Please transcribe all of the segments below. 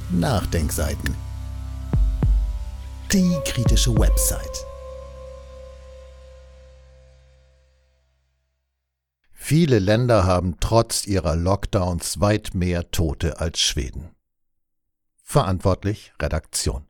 Nachdenkseiten. Die kritische Website. Viele Länder haben trotz ihrer Lockdowns weit mehr Tote als Schweden. Verantwortlich Redaktion.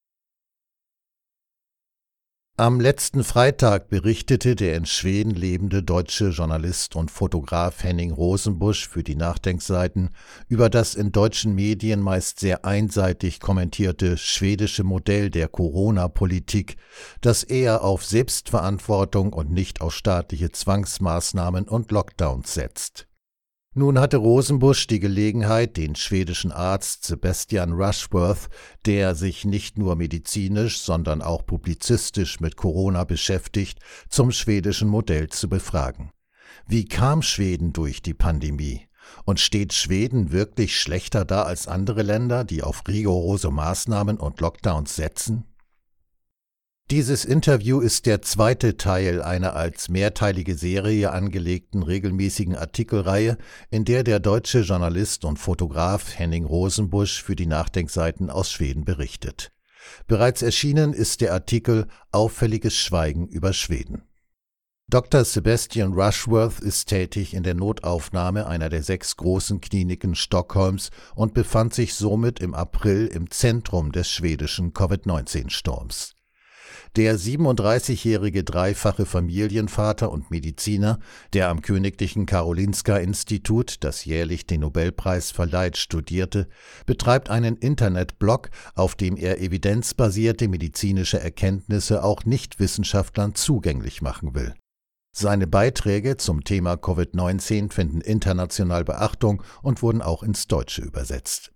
Am letzten Freitag berichtete der in Schweden lebende deutsche Journalist und Fotograf Henning Rosenbusch für die Nachdenkseiten über das in deutschen Medien meist sehr einseitig kommentierte schwedische Modell der Corona-Politik, das eher auf Selbstverantwortung und nicht auf staatliche Zwangsmaßnahmen und Lockdowns setzt. Nun hatte Rosenbusch die Gelegenheit, den schwedischen Arzt Sebastian Rushworth, der sich nicht nur medizinisch, sondern auch publizistisch mit Corona beschäftigt, zum schwedischen Modell zu befragen. Wie kam Schweden durch die Pandemie? Und steht Schweden wirklich schlechter da als andere Länder, die auf rigorose Maßnahmen und Lockdowns setzen? Dieses Interview ist der zweite Teil einer als mehrteilige Serie angelegten regelmäßigen Artikelreihe, in der der deutsche Journalist und Fotograf Henning Rosenbusch für die Nachdenkseiten aus Schweden berichtet. Bereits erschienen ist der Artikel »Auffälliges Schweigen über Schweden«. Dr. Sebastian Rushworth ist tätig in der Notaufnahme einer der 6 großen Kliniken Stockholms und befand sich somit im April im Zentrum des schwedischen Covid-19-Sturms. Der 37-jährige dreifache Familienvater und Mediziner, der am Königlichen Karolinska-Institut, das jährlich den Nobelpreis verleiht, studierte, betreibt einen Internetblog, auf dem er evidenzbasierte medizinische Erkenntnisse auch Nichtwissenschaftlern zugänglich machen will. Seine Beiträge zum Thema Covid-19 finden international Beachtung und wurden auch ins Deutsche übersetzt.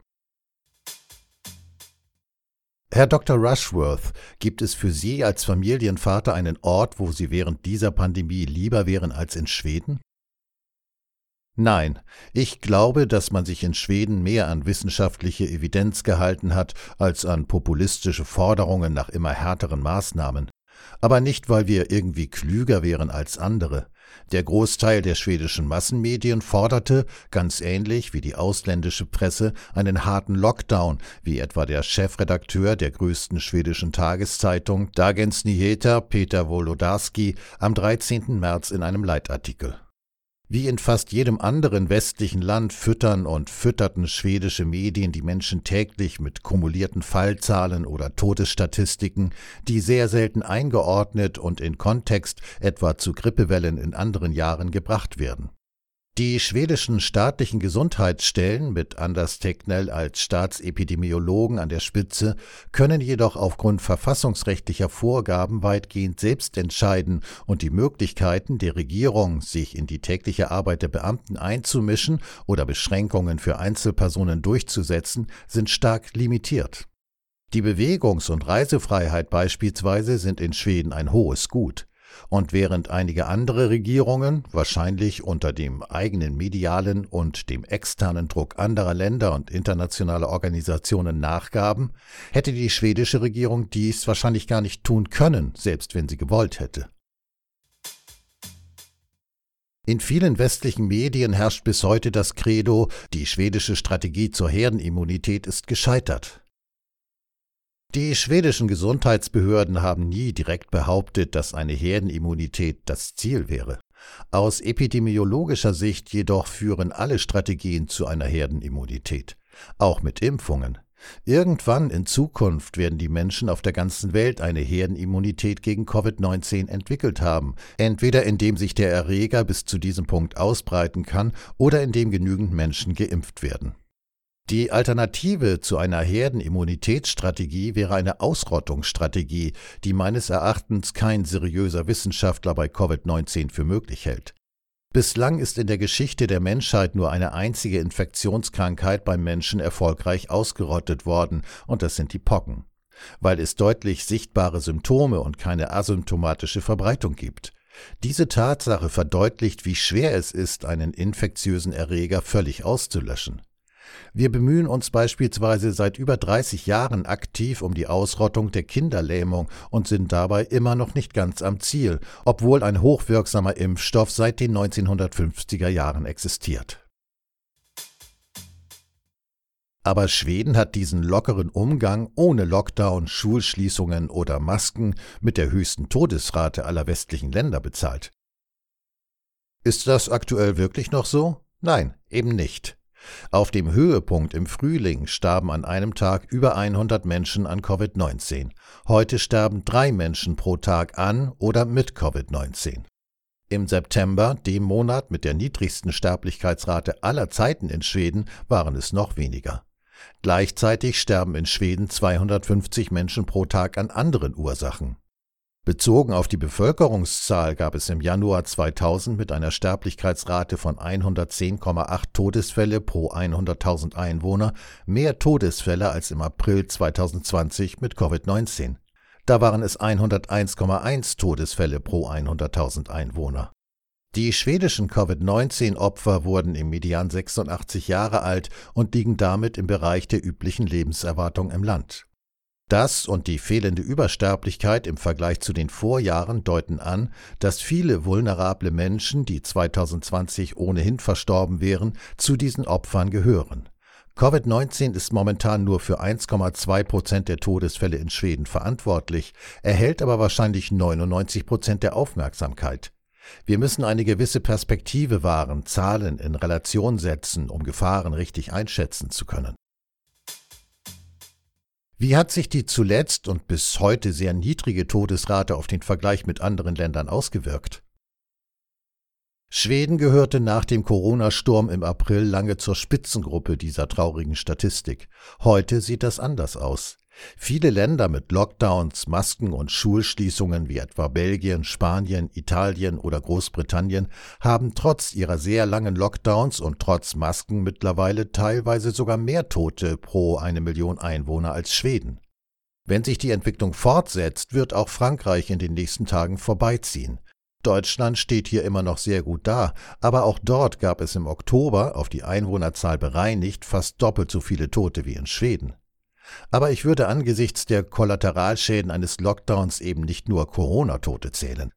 Herr Dr. Rushworth, gibt es für Sie als Familienvater einen Ort, wo Sie während dieser Pandemie lieber wären als in Schweden? Nein, ich glaube, dass man sich in Schweden mehr an wissenschaftliche Evidenz gehalten hat, als an populistische Forderungen nach immer härteren Maßnahmen. Aber nicht, weil wir irgendwie klüger wären als andere. Der Großteil der schwedischen Massenmedien forderte, ganz ähnlich wie die ausländische Presse, einen harten Lockdown, wie etwa der Chefredakteur der größten schwedischen Tageszeitung Dagens Nyheter, Peter Wolodarski, am 13. März in einem Leitartikel. Wie in fast jedem anderen westlichen Land fütterten schwedische Medien die Menschen täglich mit kumulierten Fallzahlen oder Todesstatistiken, die sehr selten eingeordnet und in Kontext etwa zu Grippewellen in anderen Jahren gebracht werden. Die schwedischen staatlichen Gesundheitsstellen mit Anders Tegnell als Staatsepidemiologen an der Spitze können jedoch aufgrund verfassungsrechtlicher Vorgaben weitgehend selbst entscheiden und die Möglichkeiten der Regierung, sich in die tägliche Arbeit der Beamten einzumischen oder Beschränkungen für Einzelpersonen durchzusetzen, sind stark limitiert. Die Bewegungs- und Reisefreiheit beispielsweise sind in Schweden ein hohes Gut. Und während einige andere Regierungen, wahrscheinlich unter dem eigenen medialen und dem externen Druck anderer Länder und internationaler Organisationen nachgaben, hätte die schwedische Regierung dies wahrscheinlich gar nicht tun können, selbst wenn sie gewollt hätte. In vielen westlichen Medien herrscht bis heute das Credo, die schwedische Strategie zur Herdenimmunität ist gescheitert. Die schwedischen Gesundheitsbehörden haben nie direkt behauptet, dass eine Herdenimmunität das Ziel wäre. Aus epidemiologischer Sicht jedoch führen alle Strategien zu einer Herdenimmunität, auch mit Impfungen. Irgendwann in Zukunft werden die Menschen auf der ganzen Welt eine Herdenimmunität gegen Covid-19 entwickelt haben, entweder indem sich der Erreger bis zu diesem Punkt ausbreiten kann oder indem genügend Menschen geimpft werden. Die Alternative zu einer Herdenimmunitätsstrategie wäre eine Ausrottungsstrategie, die meines Erachtens kein seriöser Wissenschaftler bei Covid-19 für möglich hält. Bislang ist in der Geschichte der Menschheit nur eine einzige Infektionskrankheit beim Menschen erfolgreich ausgerottet worden, und das sind die Pocken, weil es deutlich sichtbare Symptome und keine asymptomatische Verbreitung gibt. Diese Tatsache verdeutlicht, wie schwer es ist, einen infektiösen Erreger völlig auszulöschen. Wir bemühen uns beispielsweise seit über 30 Jahren aktiv um die Ausrottung der Kinderlähmung und sind dabei immer noch nicht ganz am Ziel, obwohl ein hochwirksamer Impfstoff seit den 1950er Jahren existiert. Aber Schweden hat diesen lockeren Umgang ohne Lockdown, Schulschließungen oder Masken mit der höchsten Todesrate aller westlichen Länder bezahlt. Ist das aktuell wirklich noch so? Nein, eben nicht. Auf dem Höhepunkt im Frühling starben an einem Tag über 100 Menschen an Covid-19. Heute sterben 3 Menschen pro Tag an oder mit Covid-19. Im September, dem Monat mit der niedrigsten Sterblichkeitsrate aller Zeiten in Schweden, waren es noch weniger. Gleichzeitig sterben in Schweden 250 Menschen pro Tag an anderen Ursachen. Bezogen auf die Bevölkerungszahl gab es im Januar 2000 mit einer Sterblichkeitsrate von 110,8 Todesfälle pro 100.000 Einwohner mehr Todesfälle als im April 2020 mit Covid-19. Da waren es 101,1 Todesfälle pro 100.000 Einwohner. Die schwedischen Covid-19-Opfer wurden im Median 86 Jahre alt und liegen damit im Bereich der üblichen Lebenserwartung im Land. Das und die fehlende Übersterblichkeit im Vergleich zu den Vorjahren deuten an, dass viele vulnerable Menschen, die 2020 ohnehin verstorben wären, zu diesen Opfern gehören. Covid-19 ist momentan nur für 1,2% der Todesfälle in Schweden verantwortlich, erhält aber wahrscheinlich 99% der Aufmerksamkeit. Wir müssen eine gewisse Perspektive wahren, Zahlen in Relation setzen, um Gefahren richtig einschätzen zu können. Wie hat sich die zuletzt und bis heute sehr niedrige Todesrate auf den Vergleich mit anderen Ländern ausgewirkt? Schweden gehörte nach dem Corona-Sturm im April lange zur Spitzengruppe dieser traurigen Statistik. Heute sieht das anders aus. Viele Länder mit Lockdowns, Masken und Schulschließungen wie etwa Belgien, Spanien, Italien oder Großbritannien haben trotz ihrer sehr langen Lockdowns und trotz Masken mittlerweile teilweise sogar mehr Tote pro 1 Million Einwohner als Schweden. Wenn sich die Entwicklung fortsetzt, wird auch Frankreich in den nächsten Tagen vorbeiziehen. Deutschland steht hier immer noch sehr gut da, aber auch dort gab es im Oktober, auf die Einwohnerzahl bereinigt, fast doppelt so viele Tote wie in Schweden. Aber ich würde angesichts der Kollateralschäden eines Lockdowns eben nicht nur Corona-Tote zählen.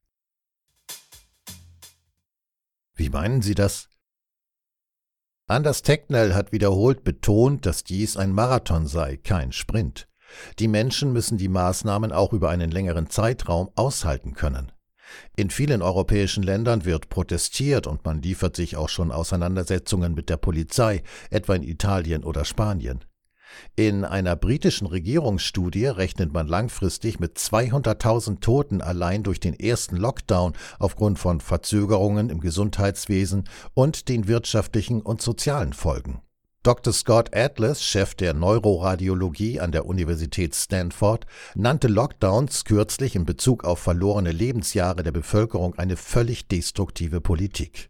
Wie meinen Sie das? Anders Tegnell hat wiederholt betont, dass dies ein Marathon sei, kein Sprint. Die Menschen müssen die Maßnahmen auch über einen längeren Zeitraum aushalten können. In vielen europäischen Ländern wird protestiert und man liefert sich auch schon Auseinandersetzungen mit der Polizei, etwa in Italien oder Spanien. In einer britischen Regierungsstudie rechnet man langfristig mit 200.000 Toten allein durch den ersten Lockdown aufgrund von Verzögerungen im Gesundheitswesen und den wirtschaftlichen und sozialen Folgen. Dr. Scott Atlas, Chef der Neuroradiologie an der Universität Stanford, nannte Lockdowns kürzlich in Bezug auf verlorene Lebensjahre der Bevölkerung eine völlig destruktive Politik.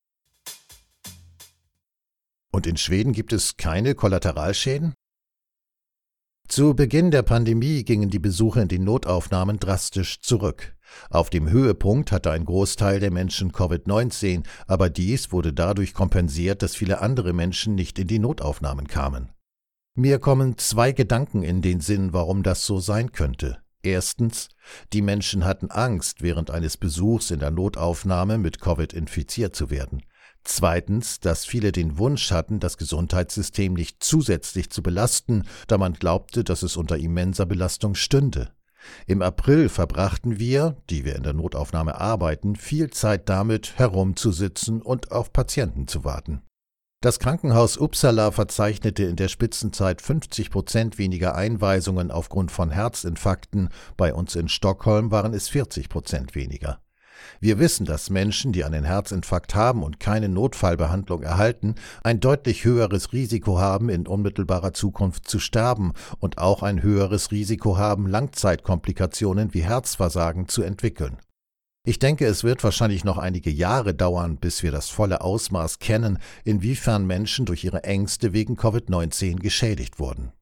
Und in Schweden gibt es keine Kollateralschäden? Zu Beginn der Pandemie gingen die Besuche in den Notaufnahmen drastisch zurück. Auf dem Höhepunkt hatte ein Großteil der Menschen Covid-19, aber dies wurde dadurch kompensiert, dass viele andere Menschen nicht in die Notaufnahmen kamen. Mir kommen 2 Gedanken in den Sinn, warum das so sein könnte. Erstens, die Menschen hatten Angst, während eines Besuchs in der Notaufnahme mit Covid infiziert zu werden. Zweitens, dass viele den Wunsch hatten, das Gesundheitssystem nicht zusätzlich zu belasten, da man glaubte, dass es unter immenser Belastung stünde. Im April verbrachten wir, die wir in der Notaufnahme arbeiten, viel Zeit damit, herumzusitzen und auf Patienten zu warten. Das Krankenhaus Uppsala verzeichnete in der Spitzenzeit 50% weniger Einweisungen aufgrund von Herzinfarkten, bei uns in Stockholm waren es 40% weniger. Wir wissen, dass Menschen, die einen Herzinfarkt haben und keine Notfallbehandlung erhalten, ein deutlich höheres Risiko haben, in unmittelbarer Zukunft zu sterben und auch ein höheres Risiko haben, Langzeitkomplikationen wie Herzversagen zu entwickeln. Ich denke, es wird wahrscheinlich noch einige Jahre dauern, bis wir das volle Ausmaß kennen, inwiefern Menschen durch ihre Ängste wegen Covid-19 geschädigt wurden.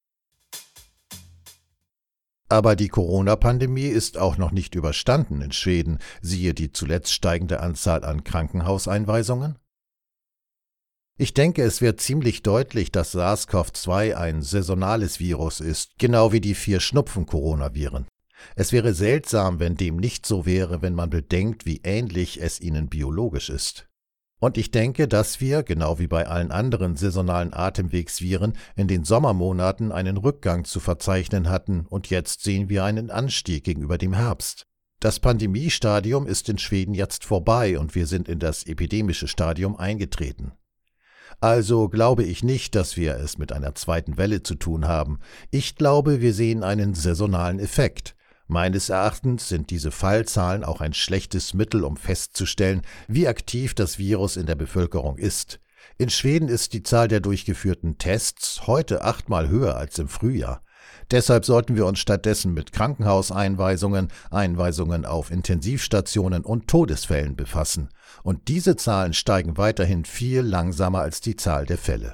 Aber die Corona-Pandemie ist auch noch nicht überstanden in Schweden, siehe die zuletzt steigende Anzahl an Krankenhauseinweisungen. Ich denke, es wird ziemlich deutlich, dass SARS-CoV-2 ein saisonales Virus ist, genau wie die 4 Schnupfen-Coronaviren. Es wäre seltsam, wenn dem nicht so wäre, wenn man bedenkt, wie ähnlich es ihnen biologisch ist. Und ich denke, dass wir, genau wie bei allen anderen saisonalen Atemwegsviren, in den Sommermonaten einen Rückgang zu verzeichnen hatten und jetzt sehen wir einen Anstieg gegenüber dem Herbst. Das Pandemiestadium ist in Schweden jetzt vorbei und wir sind in das epidemische Stadium eingetreten. Also glaube ich nicht, dass wir es mit einer zweiten Welle zu tun haben. Ich glaube, wir sehen einen saisonalen Effekt. Meines Erachtens sind diese Fallzahlen auch ein schlechtes Mittel, um festzustellen, wie aktiv das Virus in der Bevölkerung ist. In Schweden ist die Zahl der durchgeführten Tests heute 8-mal höher als im Frühjahr. Deshalb sollten wir uns stattdessen mit Krankenhauseinweisungen, Einweisungen auf Intensivstationen und Todesfällen befassen. Und diese Zahlen steigen weiterhin viel langsamer als die Zahl der Fälle.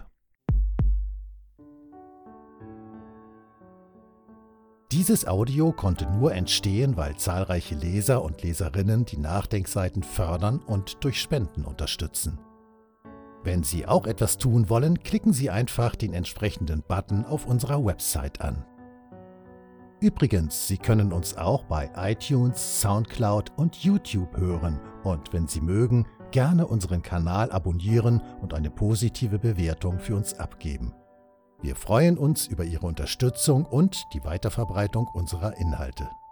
Dieses Audio konnte nur entstehen, weil zahlreiche Leser und Leserinnen die Nachdenkseiten fördern und durch Spenden unterstützen. Wenn Sie auch etwas tun wollen, klicken Sie einfach den entsprechenden Button auf unserer Website an. Übrigens, Sie können uns auch bei iTunes, Soundcloud und YouTube hören und wenn Sie mögen, gerne unseren Kanal abonnieren und eine positive Bewertung für uns abgeben. Wir freuen uns über Ihre Unterstützung und die Weiterverbreitung unserer Inhalte.